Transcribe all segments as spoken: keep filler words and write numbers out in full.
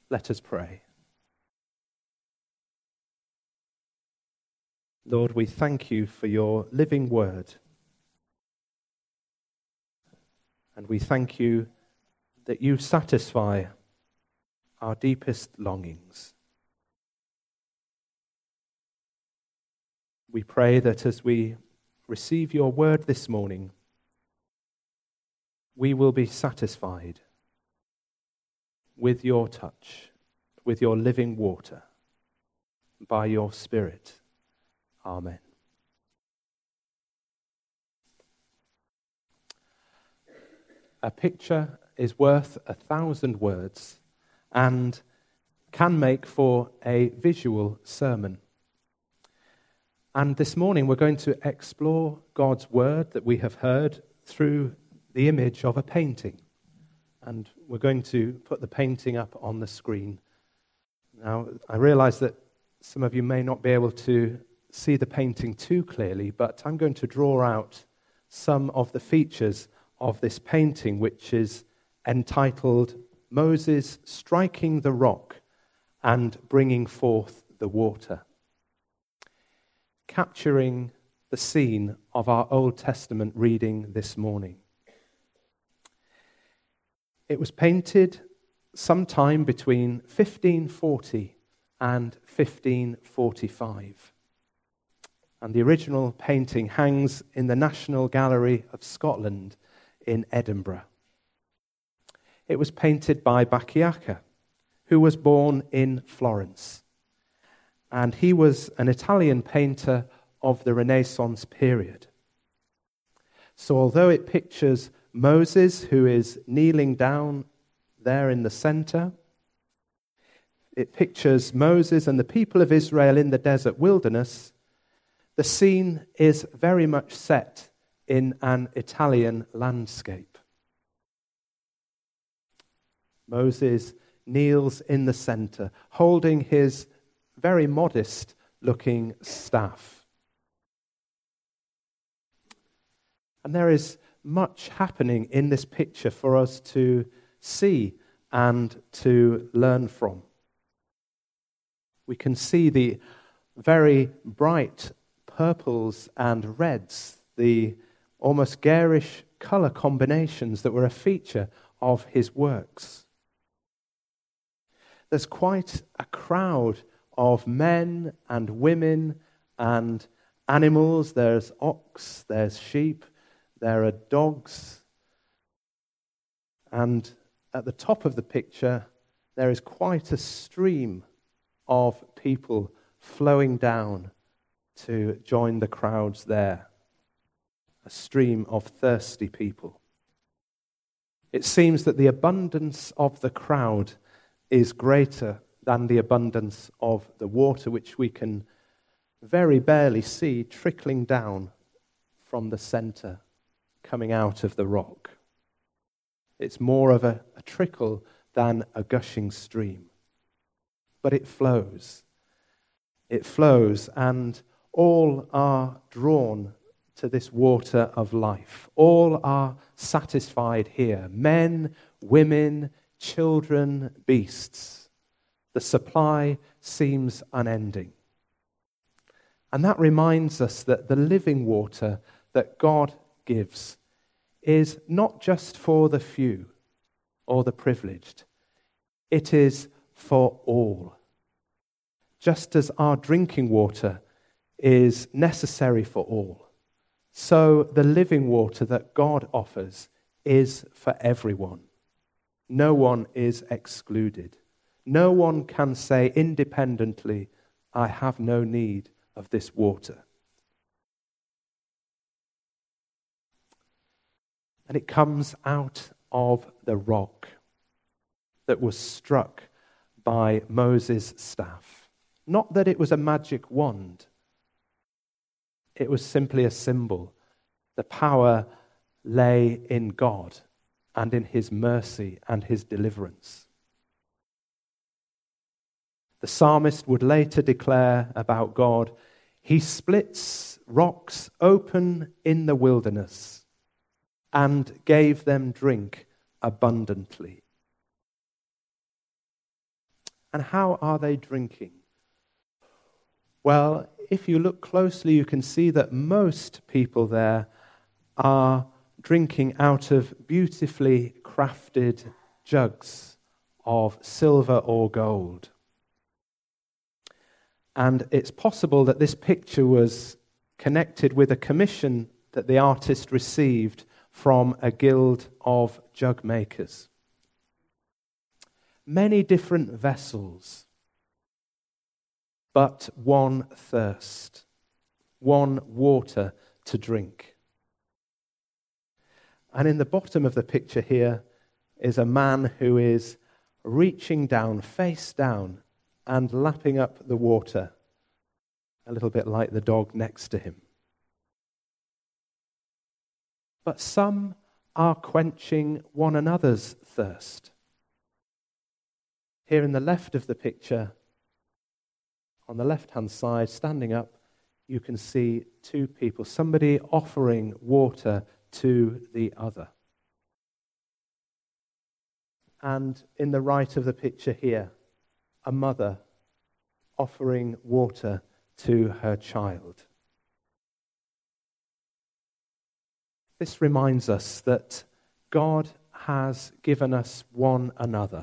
Let us pray. Lord, we thank you for your living word. And we thank you that you satisfy our deepest longings. We pray that as we receive your word this morning, we will be satisfied with your touch, with your living water, by your Spirit. Amen. A picture is worth a thousand words and can make for a visual sermon. And this morning we're going to explore God's word that we have heard through the image of a painting. And we're going to put the painting up on the screen. Now, I realize that some of you may not be able to see the painting too clearly, but I'm going to draw out some of the features of this painting, which is entitled Moses Striking the Rock and Bringing Forth the Water, capturing the scene of our Old Testament reading this morning. It was painted sometime between fifteen forty and fifteen forty-five. And the original painting hangs in the National Gallery of Scotland in Edinburgh. It was painted by Bacchiacca, who was born in Florence. And he was an Italian painter of the Renaissance period. So although it pictures Moses, who is kneeling down there in the center, it pictures Moses and the people of Israel in the desert wilderness, the scene is very much set in an Italian landscape. Moses kneels in the center, holding his very modest-looking staff. And there is much happening in this picture for us to see and to learn from. We can see the very bright purples and reds, the almost garish color combinations that were a feature of his works. There's quite a crowd of men and women and animals. There's ox, there's sheep, there are dogs. And at the top of the picture, there is quite a stream of people flowing down to join the crowds there. A stream of thirsty people. It seems that the abundance of the crowd is greater than the abundance of the water, which we can very barely see trickling down from the center, coming out of the rock. It's more of a, a trickle than a gushing stream. But it flows. It flows, and all are drawn to this water of life. All are satisfied here. Men, women, children, beasts. The supply seems unending. And that reminds us that the living water that God gives is not just for the few or the privileged. It is for all. Just as our drinking water is necessary for all, so the living water that God offers is for everyone. No one is excluded. No one can say independently, I have no need of this water. And it comes out of the rock that was struck by Moses' staff. Not that it was a magic wand. It was simply a symbol. The power lay in God and in his mercy and his deliverance. The psalmist would later declare about God, he splits rocks open in the wilderness and gave them drink abundantly. And how are they drinking? Well, if you look closely, you can see that most people there are drinking out of beautifully crafted jugs of silver or gold. And it's possible that this picture was connected with a commission that the artist received from a guild of jug makers. Many different vessels, but one thirst, one water to drink. And in the bottom of the picture here is a man who is reaching down, face down, and lapping up the water, a little bit like the dog next to him. But some are quenching one another's thirst. Here in the left of the picture, on the left-hand side, standing up, you can see two people, somebody offering water to the other. And in the right of the picture here, a mother offering water to her child. This reminds us that God has given us one another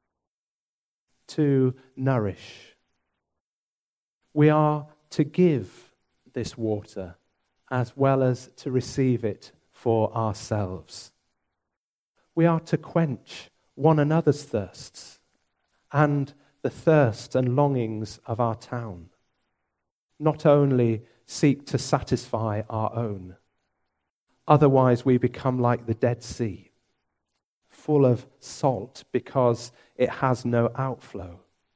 to nourish. We are to give this water as well as to receive it for ourselves. We are to quench one another's thirsts and the thirst and longings of our town, not only seek to satisfy our own. Otherwise, we become like the Dead Sea, full of salt because it has no outflow.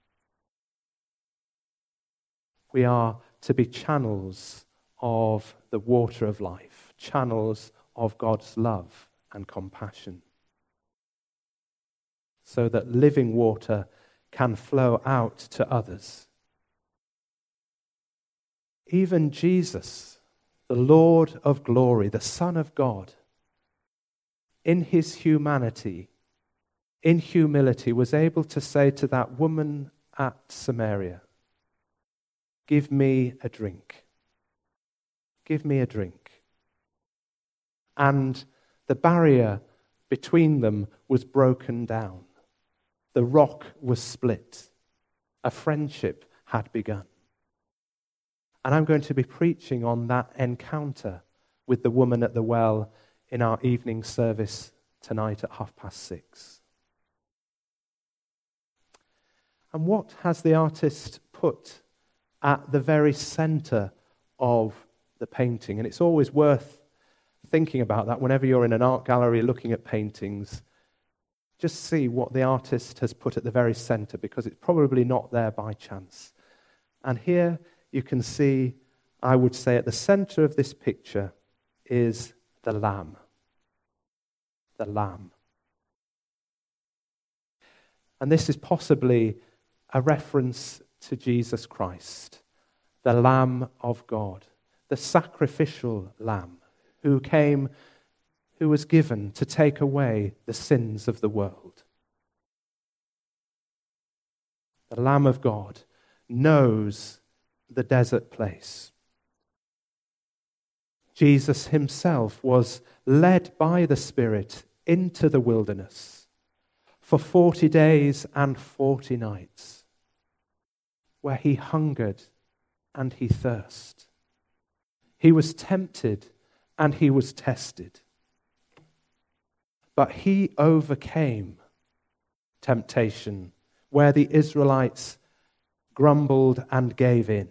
We are to be channels of the water of life, channels of God's love and compassion, so that living water can flow out to others. Even Jesus, the Lord of glory, the Son of God, in his humanity, in humility, was able to say to that woman at Samaria, "Give me a drink. Give me a drink." And the barrier between them was broken down. The rock was split. A friendship had begun. And I'm going to be preaching on that encounter with the woman at the well in our evening service tonight at half past six. And what has the artist put at the very center of the painting? And it's always worth thinking about that whenever you're in an art gallery looking at paintings. Just see what the artist has put at the very center, because it's probably not there by chance. And here you can see, I would say, at the center of this picture is the Lamb. The Lamb. And this is possibly a reference to Jesus Christ, the Lamb of God, the sacrificial Lamb who came, who was given to take away the sins of the world. The Lamb of God knows the desert place. Jesus himself was led by the Spirit into the wilderness for forty days and forty nights, where he hungered and he thirsted. He was tempted and he was tested. But he overcame temptation where the Israelites grumbled and gave in.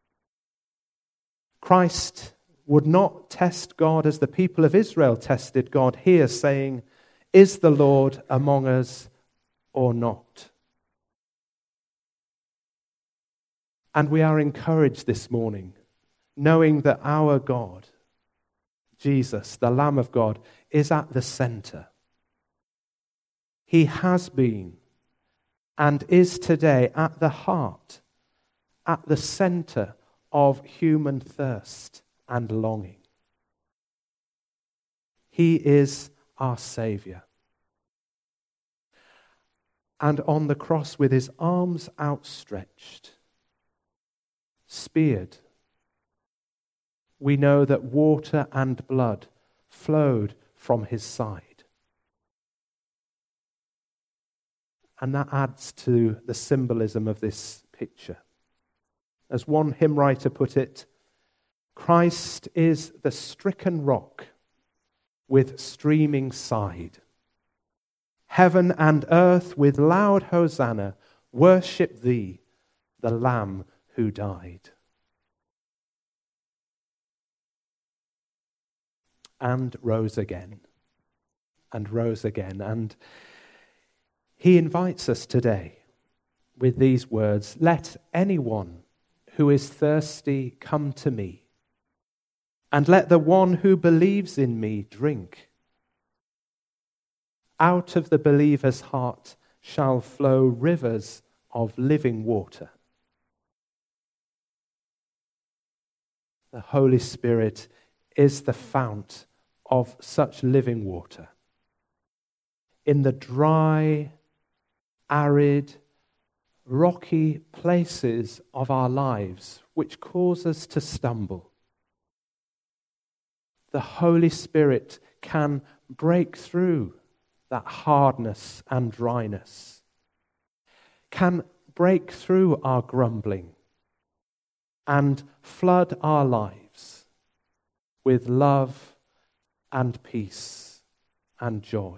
Christ would not test God as the people of Israel tested God here, saying, "Is the Lord among us or not?" And we are encouraged this morning, knowing that our God, Jesus, the Lamb of God, is at the center. He has been and is today at the heart, at the center of human thirst and longing. He is our Savior. and on the cross with his arms outstretched, speared, we know that water and blood flowed from his side. And that adds to the symbolism of this picture. As one hymn writer put it, Christ is the stricken rock with streaming side. Heaven and earth with loud hosanna worship thee, the Lamb who died. And rose again, and rose again. And he invites us today with these words, let anyone who is thirsty come to me, and let the one who believes in me drink. Out of the believer's heart shall flow rivers of living water. The Holy Spirit is the fount of such living water. In the dry, arid, rocky places of our lives which cause us to stumble, the Holy Spirit can break through that hardness and dryness, can break through our grumbling and flood our lives with love and peace and joy.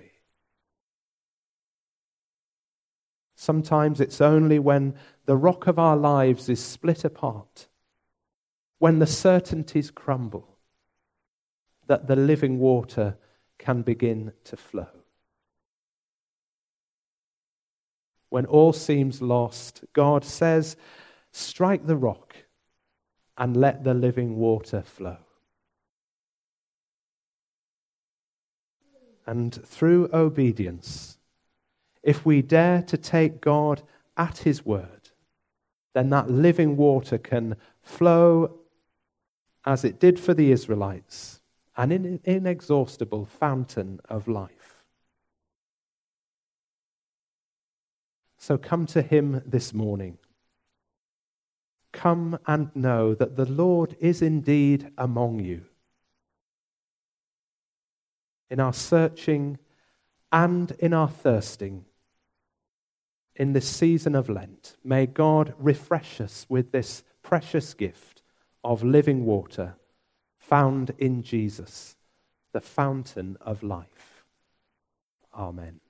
Sometimes it's only when the rock of our lives is split apart, when the certainties crumble, that the living water can begin to flow. When all seems lost, God says, strike the rock and let the living water flow. And through obedience, if we dare to take God at his word, then that living water can flow as it did for the Israelites, an inexhaustible fountain of life. So come to him this morning. Come and know that the Lord is indeed among you. In our searching and in our thirsting, in this season of Lent, may God refresh us with this precious gift of living water found in Jesus, the fountain of life. Amen.